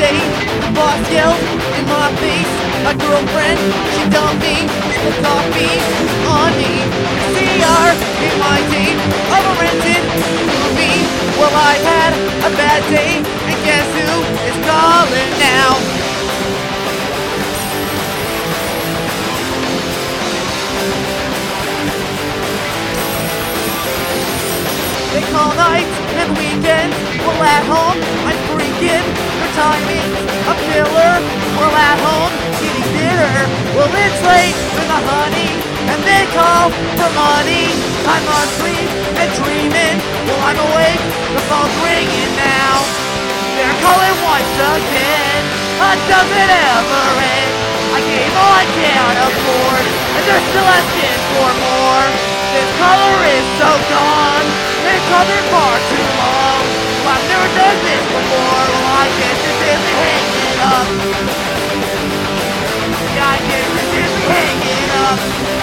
day, the boss yelled in my face. My girlfriend, she dumped me, spilled coffee on me. CR in my date of a rented movie. Well, I've had a bad day, and guess who is calling now? They call nights and weekends. Well, at home, I'm freaking. Their timing's a killer. Well, at home, eating dinner. Well, it's late for the honey, and they call for money. I'm asleep and dreaming. Well, I'm awake, the phone's ringing now. They're calling once again. Does it ever end? I gave all I can afford, and they're still asking for more. This caller is so gone. They've called it far too long. Well, I've never done this before. Well, I guess this is hanging up. Yeah, I guess this is hanging up.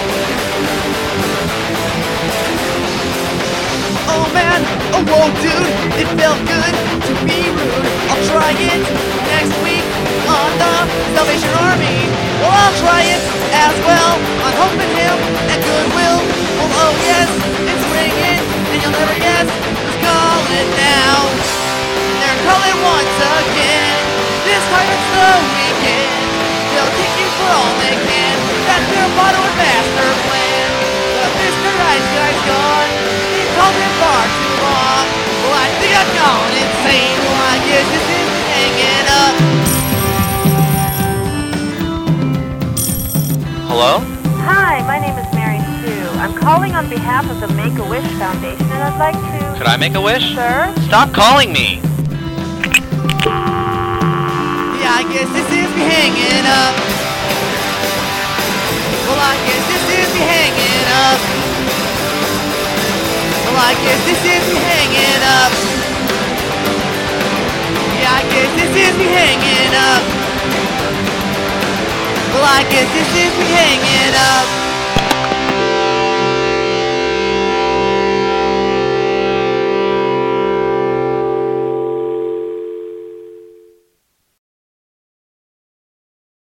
Oh man, oh whoa dude, it felt good to be rude. I'll try it next week on the Salvation Army. Well, I'll try it as well on Hope and Him and Goodwill. Well, oh yes, it's ringing, and you'll never guess who's calling now. They're calling once again. This time it's the weekend. They'll kick you for all they can. That's their motto and master plan. But Mr. Nice Guy's gone. He called him far too long. Well, I think I've gone insane. Well, I guess this is hanging up. Hello? Hi, my name is Mary Sue. I'm calling on behalf of the Make-A-Wish Foundation, and I'd like to... Could I make a wish? Sir? Stop calling me! Yeah, I guess this is me hanging up. Well, I guess this is me hanging up. Well, I guess this is me hanging up. Yeah, I guess this is me hanging up. Well, I guess this is me hanging up.